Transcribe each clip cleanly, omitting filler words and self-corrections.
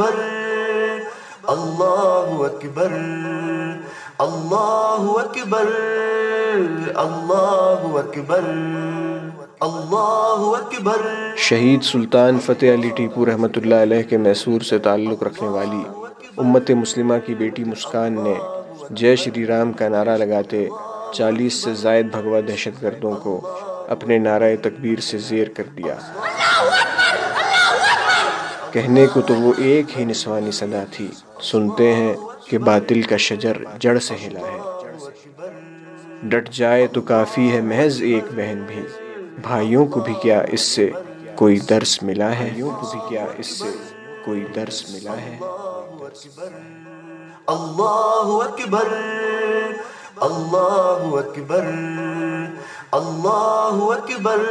اکبر اللہ اکبر اللہ اکبر اللہ اکبر اللہ اکبر۔ شہید سلطان فتح علی ٹیپو رحمۃ اللہ علیہ کے میسور سے تعلق رکھنے والی امت مسلمہ کی بیٹی مسکان نے جے شری رام کا نعرہ لگاتے 40 سے زائد بھگوا دہشت گردوں کو اپنے نعرہ تکبیر سے زیر کر دیا۔ کہنے کو تو وہ ایک ہی نسوانی صدا تھی، سنتے ہیں کہ باطل کا شجر جڑ سے ہلا ہے۔ ڈٹ جائے تو کافی ہے محض ایک بہن بھی، بھائیوں کو بھی کیا اس سے کوئی درس ملا ہے؟ اللہ اکبر اللہ اکبر اللہ اکبر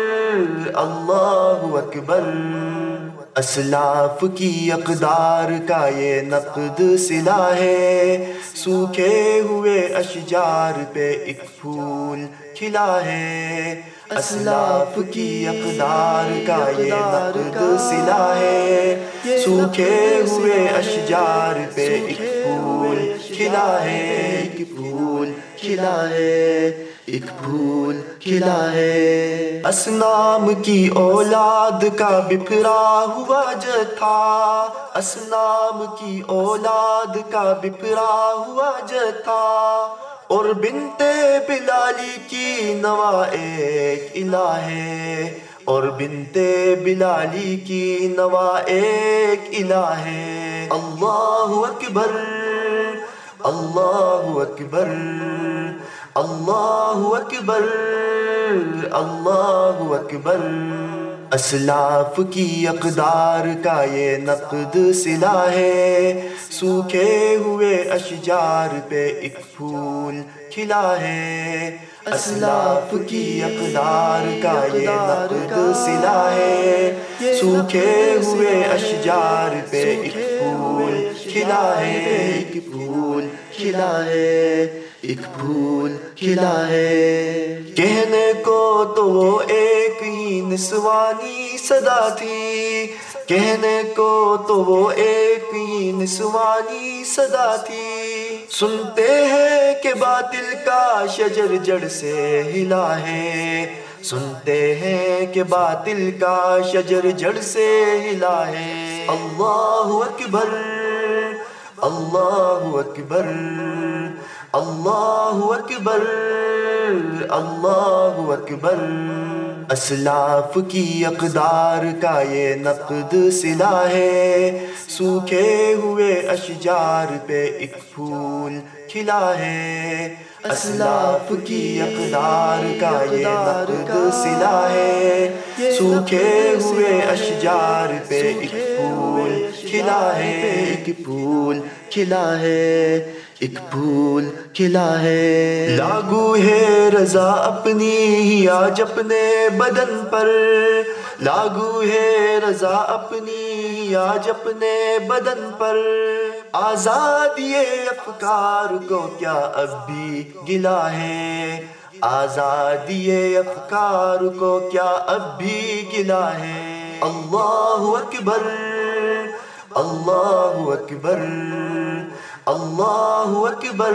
اللہ اکبر۔ اسلاف کی اقدار کا یہ نقد صلہ ہے، سوکھے ہوئے اشجار پہ ایک پھول کھلا ہے۔ اسلاف کی اقدار کا یہ نقد صلہ ہے، سوکھے ہوئے اشجار پہ ایک پھول کھلا ہے، ایک پھول کھلا ہے، ایک پھول کھلا ہے۔ اصنام کی اولاد کا بکھرا ہوا جتھا، اصنام کی اولاد کا بکھرا ہوا جتھا، اور بنت بلالی کی نوا ایک الہ ہے، اور بنت بلالی کی نوا ایک الہ ہے۔ اللہ اکبر اللہ اکبر اللہ اکبر اللہ اکبر۔ اسلاف کی اقدار کا یہ نقد صلہ ہے، سوکھے ہوئے اشجار پہ ایک پھول کھلا ہے۔ اسلاف کی اقدار کا یہ نقد صلہ ہے، سوکھے ہوئے اشجار پہ ایک پھول کھلا ہے، ایک پھول کھلا ہے، ایک پھول کھلا ہے۔ کہنے کو تو وہ ایک ہی نسوانی صدا تھی، کہنے کو تو وہ ایک ہی نسوانی صدا تھی، سنتے ہیں کہ باطل کا شجر جڑ سے ہلا ہے، سنتے ہیں کہ باطل کا شجر جڑ سے ہلا ہے۔ اللہ اکبر اللہ اکبر اللہ اکبر اللہ اکبر۔ اسلاف کی اقدار کا یہ نقد صلہ ہے، سوکھے ہوئے اشجار پہ ایک پھول کھلا ہے۔ اسلاف کی اقدار کا یہ نقد صلہ ہے، سوکھے ہوئے اشجار پہ ایک پھول کھلا ہے، ایک پھول کھلا ہے، ایک پھول کھلا ہے۔ لاگو ہے رضا اپنی ہی آج اپنے بدن پر، لاگو ہے رضا اپنی ہی آج اپنے بدن پر، آزادی افکار کو کیا اب بھی گلہ ہے، آزادی افکار کو کیا اب بھی گلہ ہے۔ اللہ اکبر اللہ اکبر اللہ اکبر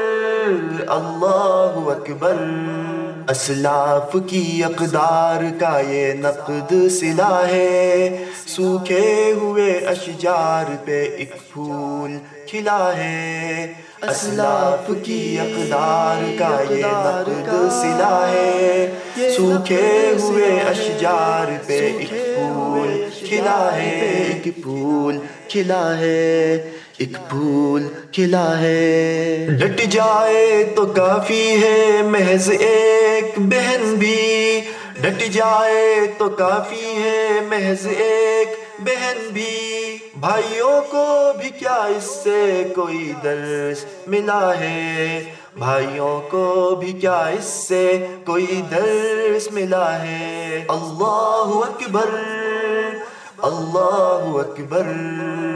اللہ اکبر۔ اسلاف کی اقدار کا یہ نقد صلہ ہے، سوکھے ہوئے اشجار پہ ایک پھول کھلا ہے۔ اسلاف کی اقدار کا یہ نقد صلہ ہے، سوکھے ہوئے اشجار پہ ایک پھول کھلا ہے، ایک پھول کھلا ہے، ایک پھول کھلا ہے۔ ڈٹ جائے تو کافی ہے محض ایک بہن بھی، ڈٹ جائے تو کافی ہے محض ایک بہن بھی، بھائیوں کو بھی کیا اس سے کوئی درس ملا ہے، بھائیوں کو بھی کیا اس سے کوئی درس ملا ہے۔ اللہ اکبر اللہ اکبر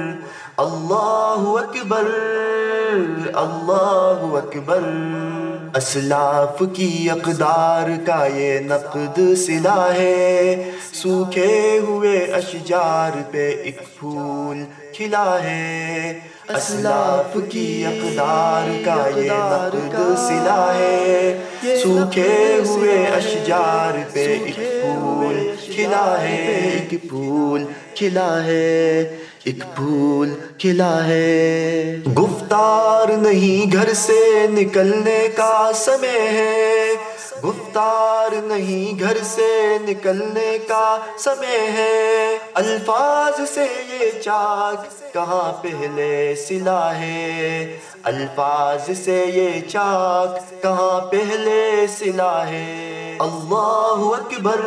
اللہ اکبر اللہ اکبر۔ اسلاف کی اقدار کا یہ نقد صلہ ہے، سوکھے ہوئے اشجار پہ ایک پھول کھلا ہے۔ اسلاف کی اقدار کا یہ نقد صلہ ہے، سوکھے ہوئے اشجار پہ ایک پھول کھلا ہے، ایک پھول کھلا ہے، ایک پھول کھلا ہے۔ گفتار نہیں گھر سے نکلنے کا سمے ہے، گفتار نہیں گھر سے نکلنے کا سمے ہے، الفاظ سے یہ چاک کہاں پہلے سلا ہے، الفاظ سے یہ چاک کہاں پہلے سلا ہے۔ اللہ اکبر،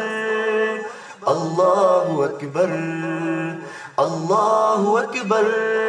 اللہ اکبر، اللہ اکبر،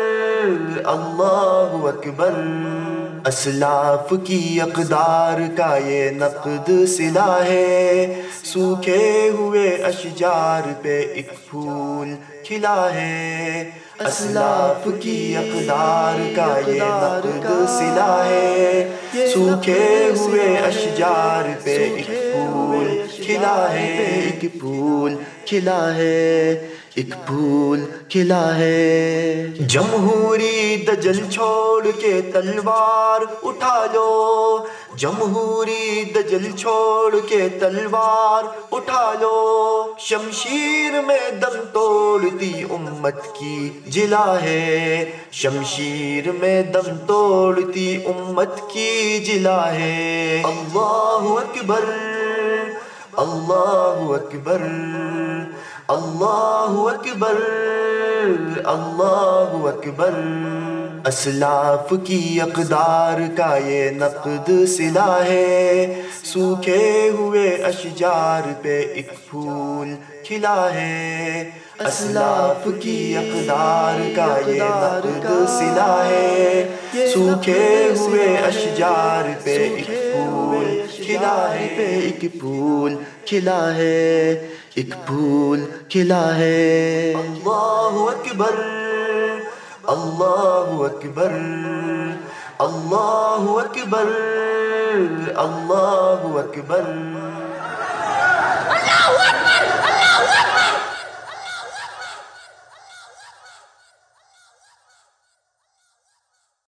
اللہ اکبر۔ اسلاف کی اقدار کا یہ نقد صلہ ہے، سوکھے ہوئے اشجار پہ ایک پھول کھلا ہے۔ اسلاف کی اقدار کا یہ نقد صلہ ہے، سوکھے ہوئے اشجار پہ ایک پھول کھلا ہے، ایک پھول کھلا ہے، ایک پھول کھلا ہے۔ جمہوری دجل چھوڑ کے تلوار اٹھا لو، جمہوری دجل چھوڑ کے تلوار اٹھا لو، شمشیر میں دم توڑتی امت کی جلا ہے، شمشیر میں دم توڑتی امت کی جلا ہے۔ اللہ اکبر، اللہ اکبر، اللہ اکبر، اللہ اکبر۔ اسلاف کی اقدار کا یہ نقد صلہ ہے، سوکھے ہوئے اشجار پہ ایک پھول کھلا ہے۔ اسلاف کی اقدار کا یہ نقد صلہ ہے، سوکھے ہوئے اشجار پہ ایک پھول کھلا ہے، ایک پھول کھلا ہے، ایک پھول کھلا ہے۔ اللہ اکبر، اللہ اکبر، اللہ اکبر، اللہ اکبر۔